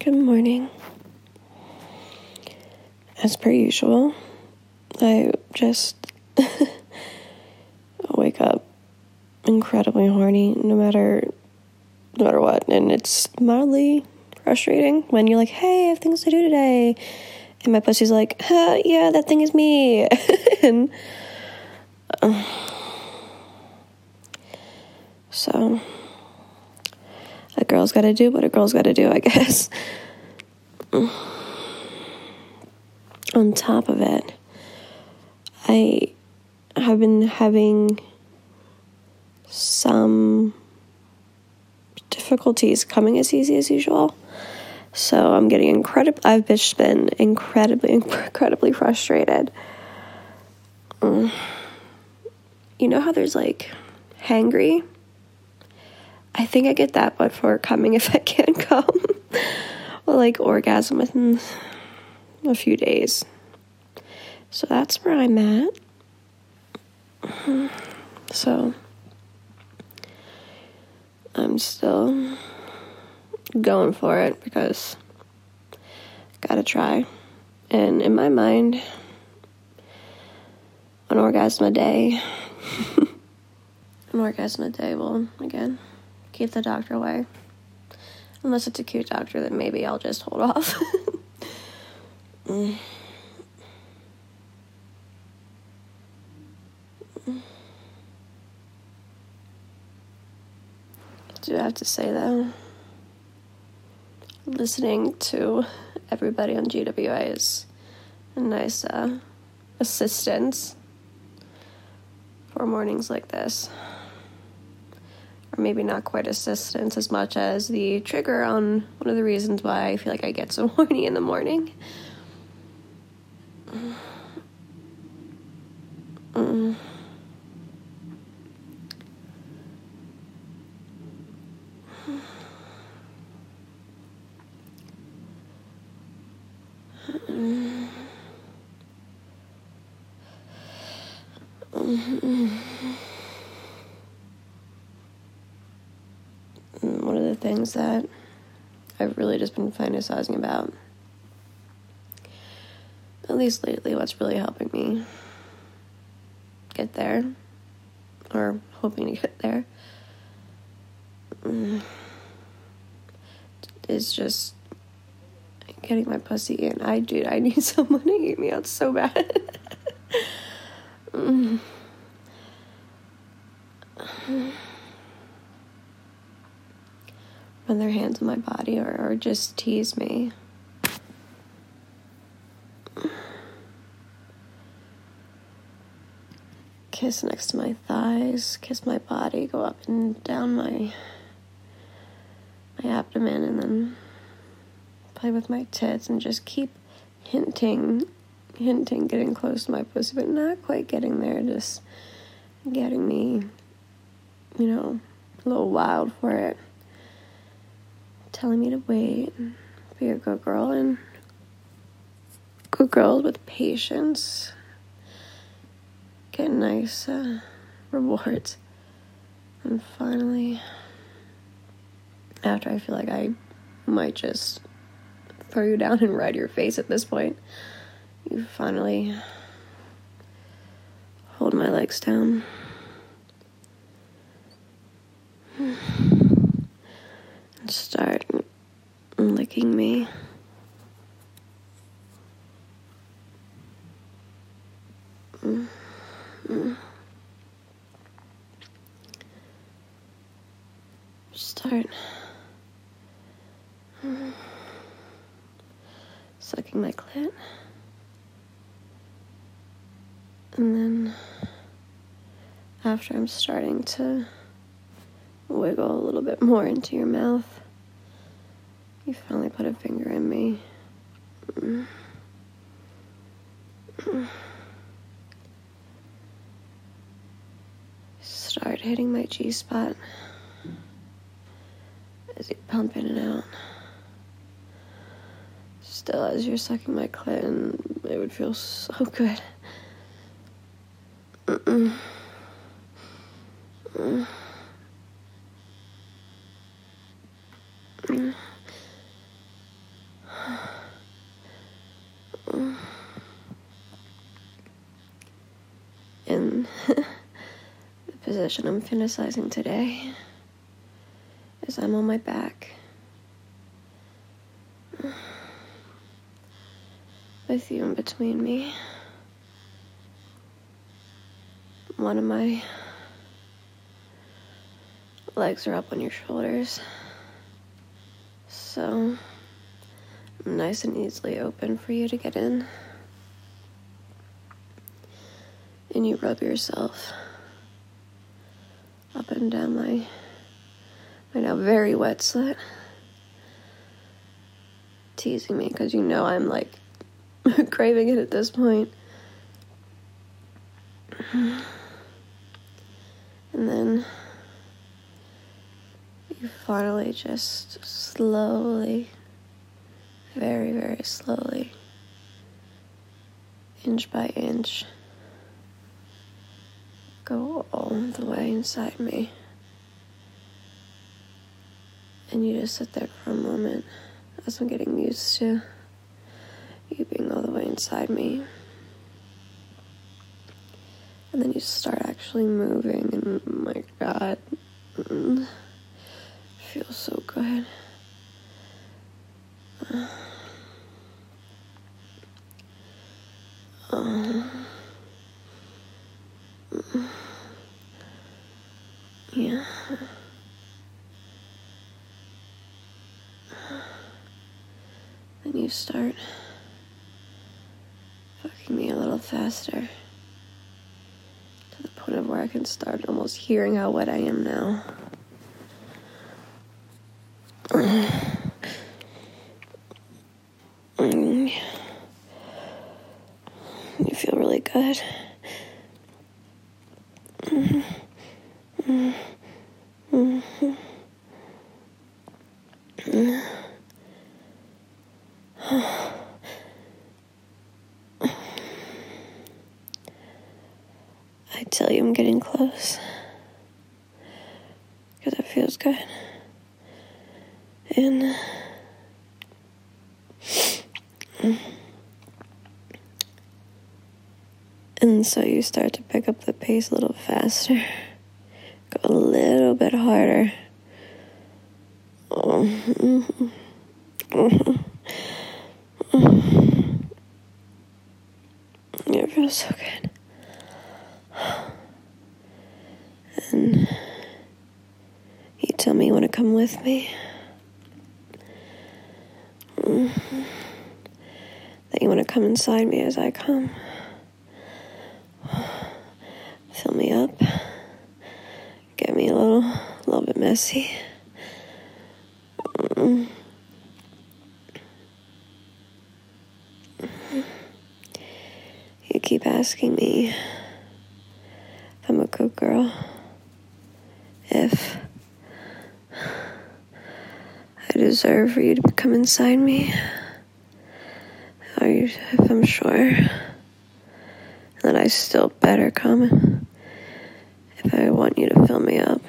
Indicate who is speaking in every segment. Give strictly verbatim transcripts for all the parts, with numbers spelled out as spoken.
Speaker 1: Good morning. As per usual, I just wake up incredibly horny no matter no matter what, and it's mildly frustrating when you're like, hey, I have things to do today, and my pussy's like, huh, yeah, that thing is me. and uh, so a girl's gotta do what a girl's gotta do, I guess. On top of it, I have been having some difficulties coming as easy as usual. So I'm getting incredible. I've just been incredibly, incredibly frustrated. Mm. You know how there's like hangry? I think I get that, but for coming if I can't come. Or like orgasm within a few days. So that's where I'm at. So I'm still going for it because gotta try. And in my mind, an orgasm a day, an orgasm a day will, again, keep the doctor away. Unless it's a cute doctor, then maybe I'll just hold off. mm. I do have to say, though, listening to everybody on G W A is a nice uh, assistance for mornings like this. Or maybe not quite assistance as much as the trigger on one of the reasons why I feel like I get so horny in the morning. Mm. Mm. Mm. One of the things that I've really just been fantasizing about, at least lately, what's really helping me get there, or hoping to get there, is just getting my pussy in. I, dude, I need someone to eat me out so bad. mm. Run their hands on my body or, or just tease me. Kiss next to my thighs, kiss my body, go up and down my my abdomen, and then play with my tits and just keep hinting, hinting, getting close to my pussy, but not quite getting there, just getting me, you know, a little wild for it. Telling me to wait, be a good girl, and good girls with patience get nice uh, rewards. And finally, after I feel like I might just throw you down and ride your face at this point, you finally hold my legs down. And start licking me. Mm. Mm. Start mm. sucking my clit. And then after I'm starting to wiggle a little bit more into your mouth, you finally put a finger in me. Mm. Mm. Start hitting my G-spot as you pump in and out. Still, as you're sucking my clit, and it would feel so good. Mm-mm. Mm. Mm. position I'm fantasizing today is I'm on my back with you in between me. One of my legs are up on your shoulders, so I'm nice and easily open for you to get in. And you rub yourself up and down my, my now very wet slit, teasing me because you know I'm like craving it at this point. And then you finally just slowly, very, very slowly, inch by inch, go all the way inside me. And you just sit there for a moment as I'm getting used to you being all the way inside me. And then you start actually moving, and oh my God, mm, feels so good. Uh, um, yeah. Then you start fucking me a little faster, to the point of where I can start almost hearing how wet I am now. Mm. You feel really good. Mm-hmm. Mm-hmm. Mm-hmm. I tell you I'm getting close because it feels good. And and so you start to pick up the pace a little faster, go a little bit harder. Mm-hmm. Mm-hmm. It feels so good. And you tell me you want to come with me. Mm-hmm. That you want to come inside me as I come. Fill me up. Get me a little, a little bit messy. Mm-hmm. You keep asking me if I'm a good girl, if I deserve for you to come inside me, or if I'm sure that I still better come if I want you to fill me up.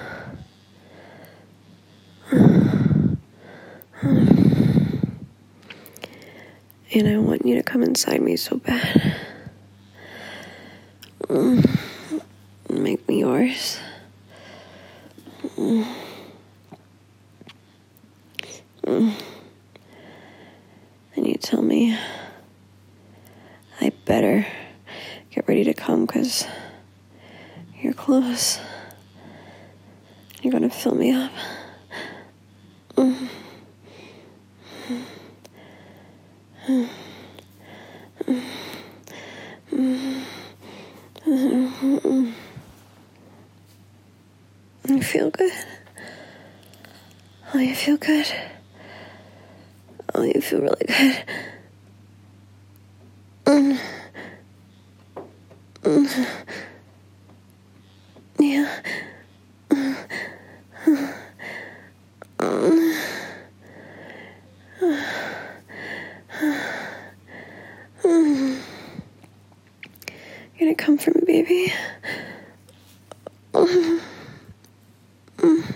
Speaker 1: And I want you to come inside me so bad. Mm. Make me yours. Mm. Mm. And you tell me I better get ready to come because you're close. You're gonna fill me up. Mm. Mm. Mm. Mm. Mm. You feel good? Oh, you feel good? Oh, you feel really good. Mm. Mm. Yeah. Mm. Mm. Mm. You're gonna come for me, baby. Mm. Mm.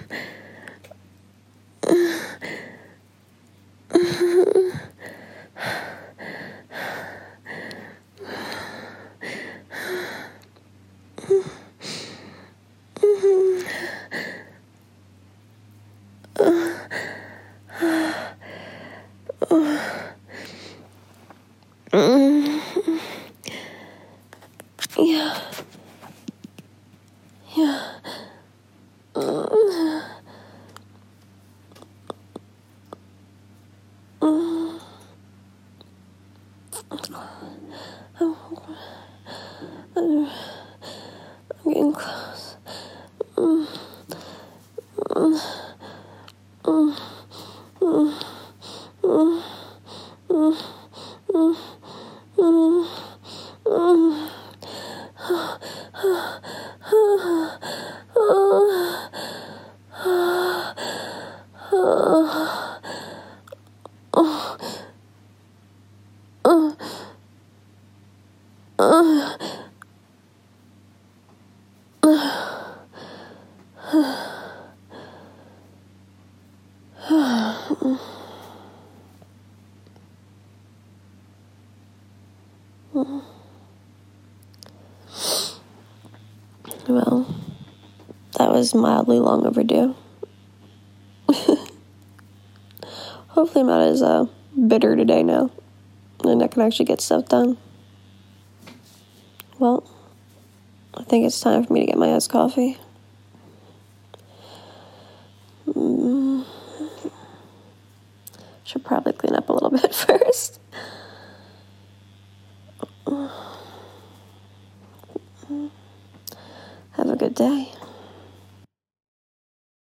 Speaker 1: Mm. Yeah. Yeah. Mm. Mm. I'm, I'm, I'm getting close. Mm. Mm. Mm. Mm. Mm. Mm. Mm. Mm. Mm. Well, that was mildly long overdue. Hopefully I'm not as uh, bitter today now, and I can actually get stuff done. Well, I think it's time for me to get my iced coffee. Mm. Should probably clean up a little bit first. Have a good day.